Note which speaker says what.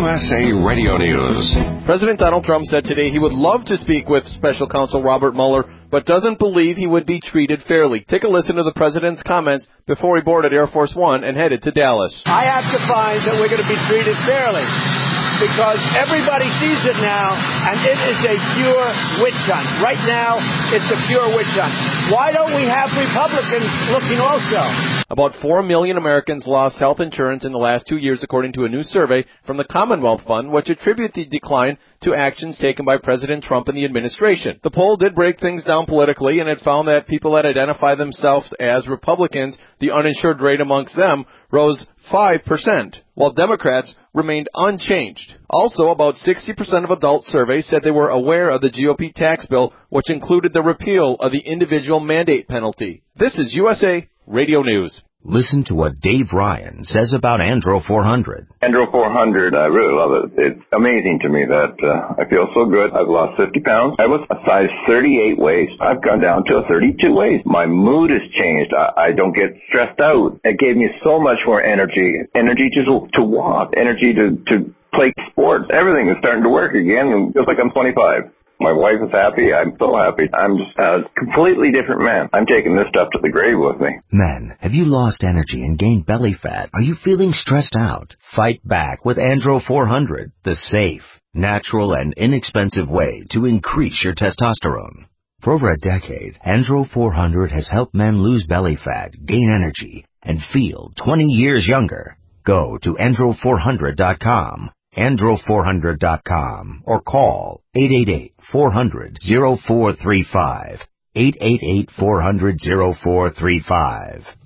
Speaker 1: USA Radio News.
Speaker 2: President Donald Trump said today he would love to speak with Special Counsel Robert Mueller, but doesn't believe he would be treated fairly. Take a listen to the president's comments before he boarded Air Force One and headed to Dallas.
Speaker 3: I have to find that we're going to be treated fairly, because everybody sees it now, and it is a pure witch hunt. Right now, it's a pure witch hunt. Why don't we have Republicans looking also?
Speaker 2: About 4 million Americans lost health insurance in the last 2 years, according to a new survey from the Commonwealth Fund, which attribute the decline to actions taken by President Trump and the administration. The poll did break things down politically, and it found that people that identify themselves as Republicans, the uninsured rate amongst them rose 5%, while Democrats remained unchanged. Also, about 60% of adults surveyed said they were aware of the GOP tax bill, which included the repeal of the individual mandate penalty. This is USA Radio News.
Speaker 4: Listen to what Dave Ryan says about Andro 400.
Speaker 5: Andro 400, I really love it. It's amazing to me that I feel so good. I've lost 50 pounds. I was a size 38 waist. I've gone down to a 32 waist. My mood has changed. I don't get stressed out. It gave me so much more energy. Energy to walk. Energy to play sports. Everything is starting to work again. It feels like I'm 25. My wife is happy. I'm so happy. I'm just a completely different man. I'm taking this stuff to the grave with me.
Speaker 4: Men, have you lost energy and gained belly fat? Are you feeling stressed out? Fight back with Andro 400, the safe, natural, and inexpensive way to increase your testosterone. For over a decade, Andro 400 has helped men lose belly fat, gain energy, and feel 20 years younger. Go to andro400.com. andro400.com or call 888-400-0435, 888-400-0435.